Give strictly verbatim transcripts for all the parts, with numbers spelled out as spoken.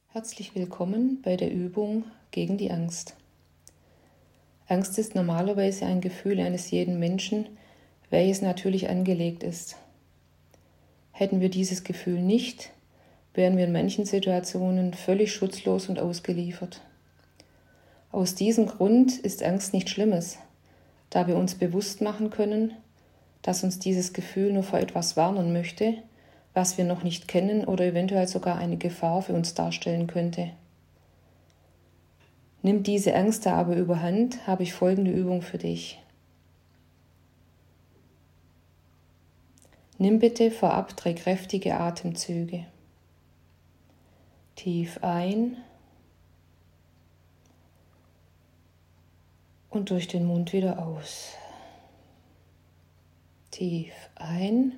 Herzlich willkommen bei der Übung gegen die Angst. Angst ist normalerweise ein Gefühl eines jeden Menschen, welches natürlich angelegt ist. Hätten wir dieses Gefühl nicht, wären wir in manchen Situationen völlig schutzlos und ausgeliefert. Aus diesem Grund ist Angst nichts Schlimmes, da wir uns bewusst machen können, dass uns dieses Gefühl nur vor etwas warnen möchte, was wir noch nicht kennen oder eventuell sogar eine Gefahr für uns darstellen könnte. Nimmt diese Angst da aber überhand, habe ich folgende Übung für dich. Nimm bitte vorab drei kräftige Atemzüge. Tief ein und durch den Mund wieder aus. Tief ein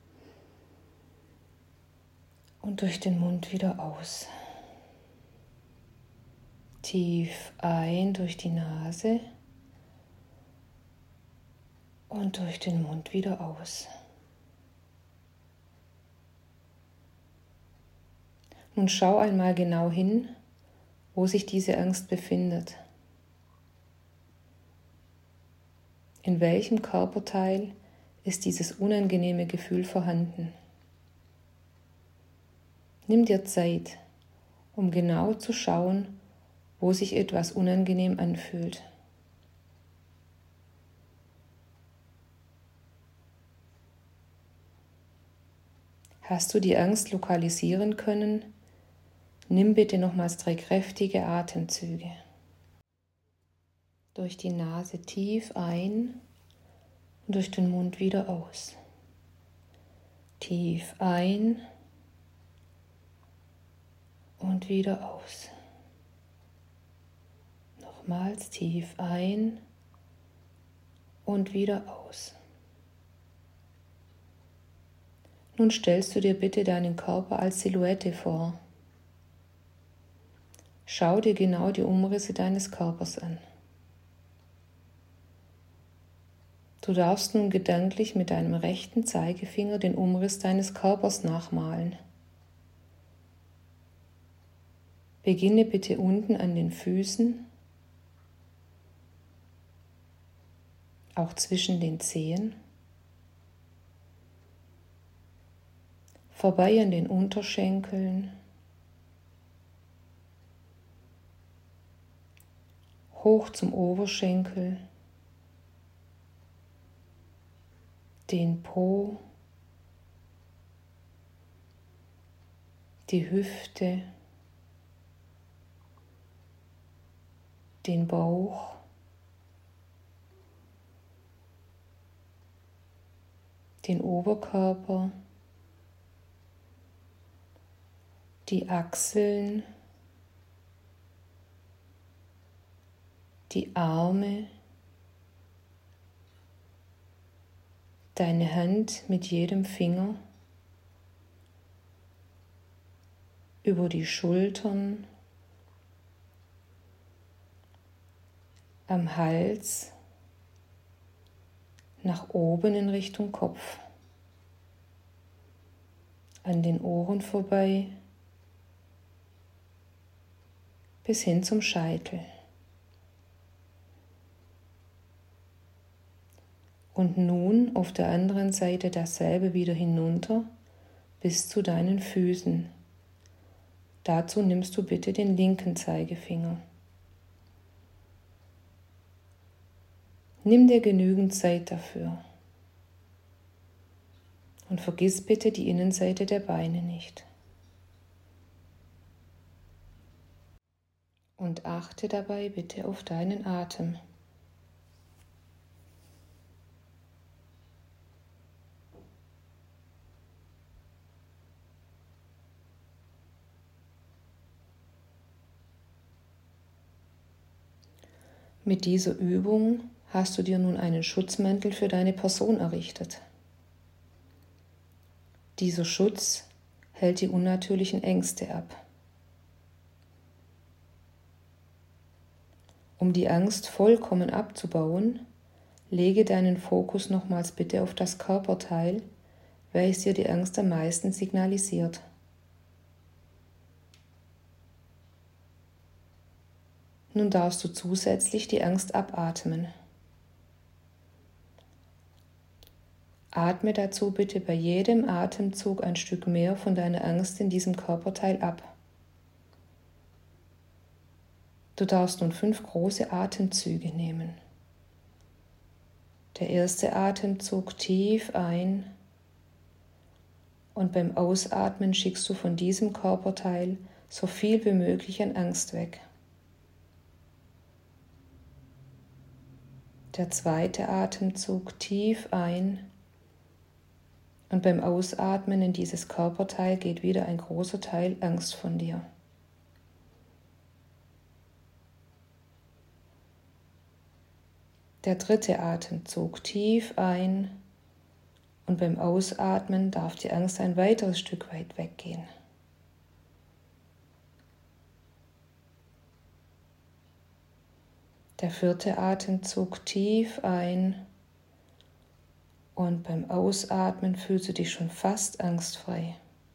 und durch den Mund wieder aus. Tief ein durch die Nase und durch den Mund wieder aus. Nun schau einmal genau hin, wo sich diese Angst befindet. In welchem Körperteil ist dieses unangenehme Gefühl vorhanden? Nimm dir Zeit, um genau zu schauen, wo sich etwas unangenehm anfühlt. Hast du die Angst lokalisieren können? Nimm bitte nochmals drei kräftige Atemzüge. Durch die Nase tief ein und durch den Mund wieder aus. Tief ein und wieder aus. Nochmals tief ein und wieder aus. Nun stellst du dir bitte deinen Körper als Silhouette vor. Schau dir genau die Umrisse deines Körpers an. Du darfst nun gedanklich mit deinem rechten Zeigefinger den Umriss deines Körpers nachmalen. Beginne bitte unten an den Füßen, auch zwischen den Zehen, vorbei an den Unterschenkeln, hoch zum Oberschenkel, den Po, die Hüfte, den Bauch, den Oberkörper, die Achseln, die Arme, deine Hand mit jedem Finger über die Schultern, am Hals, nach oben in Richtung Kopf, an den Ohren vorbei, bis hin zum Scheitel. Und nun auf der anderen Seite dasselbe wieder hinunter bis zu deinen Füßen. Dazu nimmst du bitte den linken Zeigefinger. Nimm dir genügend Zeit dafür. Und vergiss bitte die Innenseite der Beine nicht. Und achte dabei bitte auf deinen Atem. Mit dieser Übung hast du dir nun einen Schutzmantel für deine Person errichtet. Dieser Schutz hält die unnatürlichen Ängste ab. Um die Angst vollkommen abzubauen, lege deinen Fokus nochmals bitte auf das Körperteil, welches dir die Angst am meisten signalisiert. Nun darfst du zusätzlich die Angst abatmen. Atme dazu bitte bei jedem Atemzug ein Stück mehr von deiner Angst in diesem Körperteil ab. Du darfst nun fünf große Atemzüge nehmen. Der erste Atemzug tief ein und beim Ausatmen schickst du von diesem Körperteil so viel wie möglich an Angst weg. Der zweite Atemzug tief ein und beim Ausatmen in dieses Körperteil geht wieder ein großer Teil Angst von dir. Der dritte Atemzug tief ein und beim Ausatmen darf die Angst ein weiteres Stück weit weggehen. Der vierte Atemzug tief ein und beim Ausatmen fühlst du dich schon fast angstfrei.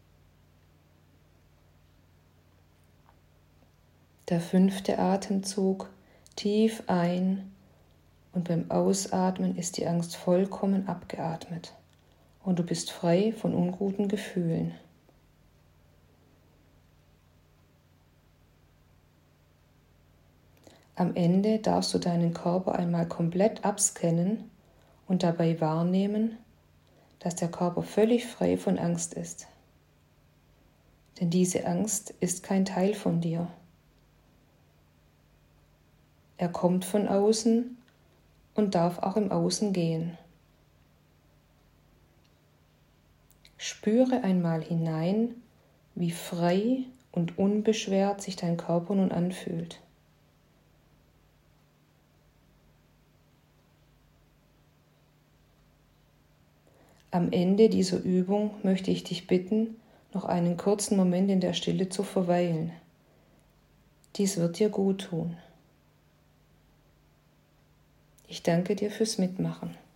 Der fünfte Atemzug tief ein und beim Ausatmen ist die Angst vollkommen abgeatmet und du bist frei von unguten Gefühlen. Am Ende darfst du deinen Körper einmal komplett abscannen und dabei wahrnehmen, dass der Körper völlig frei von Angst ist. Denn diese Angst ist kein Teil von dir. Er kommt von außen und darf auch im Außen gehen. Spüre einmal hinein, wie frei und unbeschwert sich dein Körper nun anfühlt. Am Ende dieser Übung möchte ich dich bitten, noch einen kurzen Moment in der Stille zu verweilen. Dies wird dir gut tun. Ich danke dir fürs Mitmachen.